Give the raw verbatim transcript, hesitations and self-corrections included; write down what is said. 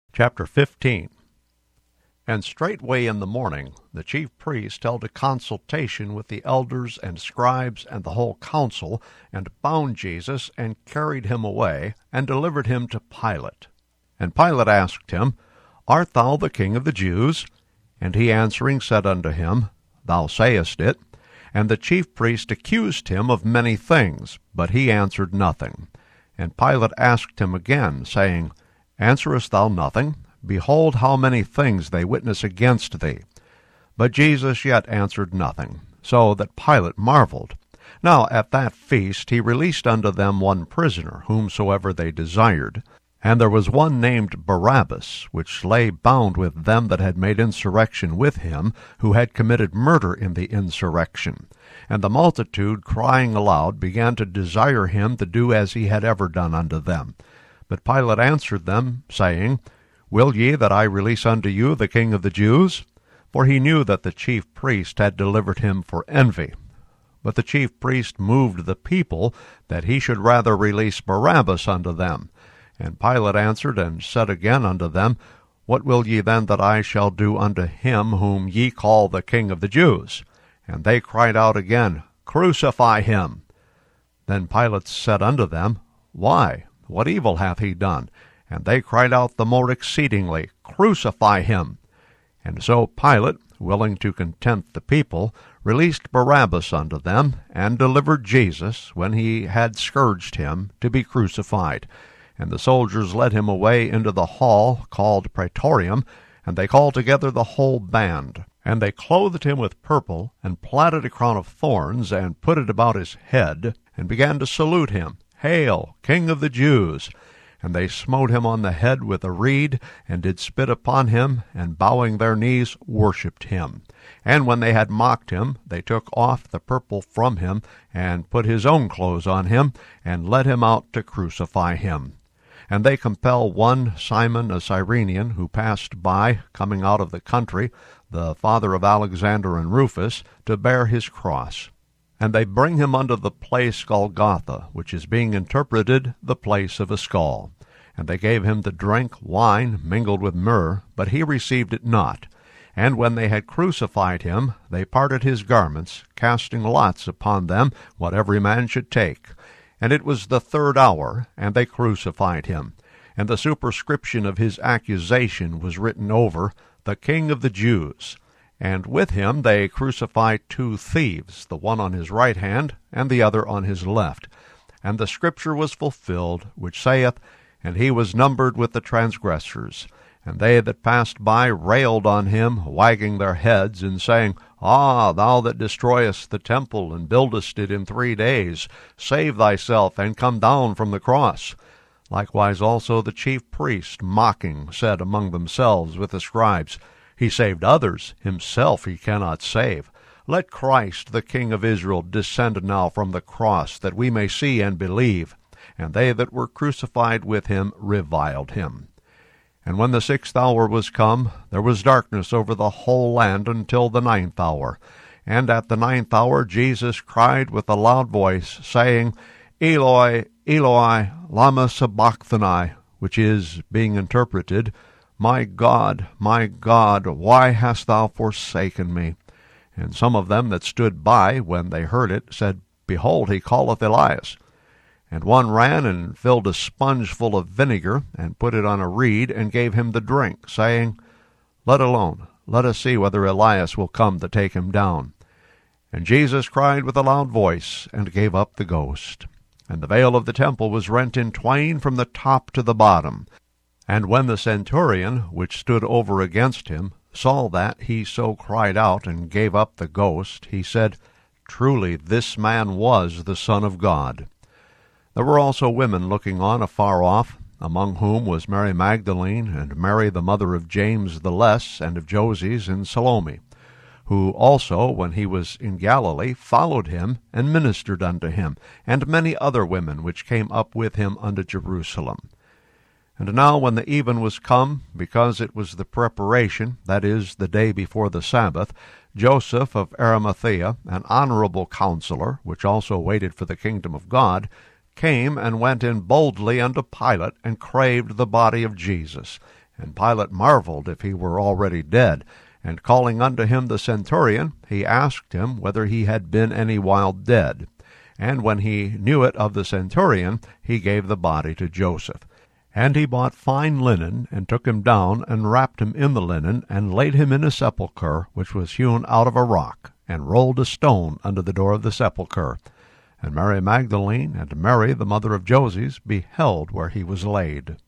Chapter fifteen. And straightway in the morning the chief priests held a consultation with the elders and scribes and the whole council, and bound Jesus, and carried him away, and delivered him to Pilate. And Pilate asked him, Art thou the king of the Jews? And he answering said unto him, Thou sayest it. And the chief priests accused him of many things, but he answered nothing. And Pilate asked him again, saying, Answerest thou nothing? Behold how many things they witness against thee. But Jesus yet answered nothing, so that Pilate marveled. Now at that feast he released unto them one prisoner, whomsoever they desired. And there was one named Barabbas, which lay bound with them that had made insurrection with him, who had committed murder in the insurrection. And the multitude, crying aloud, began to desire him to do as he had ever done unto them. But Pilate answered them, saying, Will ye that I release unto you the King of the Jews? For he knew that the chief priest had delivered him for envy. But the chief priest moved the people, that he should rather release Barabbas unto them. And Pilate answered and said again unto them, What will ye then that I shall do unto him whom ye call the King of the Jews? And they cried out again, Crucify him. Then Pilate said unto them, Why? What evil hath he done? And they cried out the more exceedingly, Crucify him. And so Pilate, willing to content the people, released Barabbas unto them, and delivered Jesus, when he had scourged him, to be crucified. And the soldiers led him away into the hall called Praetorium, and they called together the whole band. And they clothed him with purple, and platted a crown of thorns, and put it about his head, and began to salute him, Hail, King of the Jews! And they smote him on the head with a reed, and did spit upon him, and bowing their knees worshipped him. And when they had mocked him, they took off the purple from him, and put his own clothes on him, and led him out to crucify him. And they compel one Simon a Cyrenian, who passed by, coming out of the country, the father of Alexander and Rufus, to bear his cross. And they bring him unto the place Golgotha, which is being interpreted, the place of a skull. And they gave him to drink wine mingled with myrrh, but he received it not. And when they had crucified him, they parted his garments, casting lots upon them, what every man should take. And it was the third hour, and they crucified him. And the superscription of his accusation was written over, The King of the Jews. And with him they crucified two thieves, the one on his right hand, and the other on his left. And the scripture was fulfilled, which saith, And he was numbered with the transgressors. And they that passed by railed on him, wagging their heads, and saying, Ah, thou that destroyest the temple, and buildest it in three days, save thyself, and come down from the cross. Likewise also the chief priests, mocking, said among themselves with the scribes, He saved others, himself he cannot save. Let Christ, the King of Israel, descend now from the cross, that we may see and believe. And they that were crucified with him reviled him. And when the sixth hour was come, there was darkness over the whole land until the ninth hour. And at the ninth hour Jesus cried with a loud voice, saying, Eloi, Eloi, lama sabachthani, which is, being interpreted, My God, my God, why hast thou forsaken me? And some of them that stood by, when they heard it, said, Behold, he calleth Elias. And one ran and filled a sponge full of vinegar, and put it on a reed, and gave him the drink, saying, Let alone, let us see whether Elias will come to take him down. And Jesus cried with a loud voice, and gave up the ghost. And the veil of the temple was rent in twain from the top to the bottom. And when the centurion, which stood over against him, saw that he so cried out, and gave up the ghost, he said, Truly this man was the Son of God. There were also women looking on afar off, among whom was Mary Magdalene, and Mary the mother of James the Less, and of Joses, and Salome, who also, when he was in Galilee, followed him, and ministered unto him, and many other women which came up with him unto Jerusalem. And now when the even was come, because it was the preparation, that is, the day before the Sabbath, Joseph of Arimathea, an honorable counselor, which also waited for the kingdom of God, came and went in boldly unto Pilate, and craved the body of Jesus. And Pilate marveled if he were already dead. And calling unto him the centurion, he asked him whether he had been any while dead. And when he knew it of the centurion, he gave the body to Joseph. And he bought fine linen, and took him down, and wrapped him in the linen, and laid him in a sepulchre which was hewn out of a rock, and rolled a stone under the door of the sepulchre. And Mary Magdalene and Mary the mother of Joses beheld where he was laid.